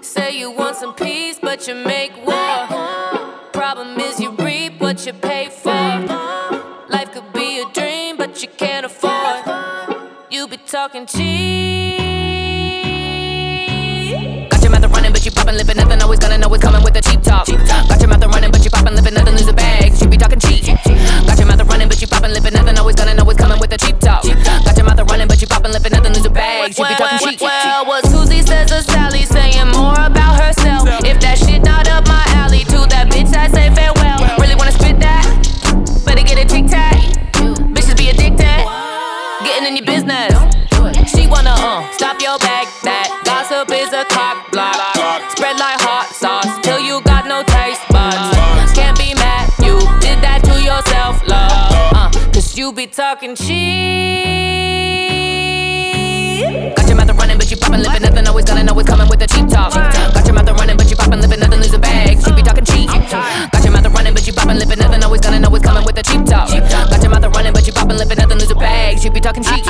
Say you want some peace, but you make war. Problem is you reap what you pay for. Life could be a dream, but you can't afford. You be talking cheap. Got your mouth running, but you poppin', living nothing. Always gonna know what's coming with the cheap talk. Got your mouth running, but you poppin', living nothing. Lose a bag, you be talking cheap. Got your mouth running, but you poppin', living nothing. Always gonna know what's coming with the cheap talk. Got your mouth running, but you poppin', living nothing. Lose a bag, you be talking cheap. Well, what Susie says to Sally, saying more about herself. If that shit not up my alley, to that bitch I say farewell. Really wanna spit that? Better get a tic-tac. Bitches be addicted, getting in your business. She wanna stop your back. That gossip is a cock block. Spread like hot sauce till you got no taste buds. Can't be mad, you did that to yourself, love. Cause you be talking cheap. Got your mouth running, but you poppin', living nothing. Always gonna know what's coming with the cheap talk. Got your mouth running, but you poppin', living nothing. Lose a bag, you be talking cheap. Got your mouth running, but you poppin', living nothing. Always gonna know what's coming with the cheap talk. Got your mouth running, but you poppin', living nothing. Lose a bag, you be talking cheap.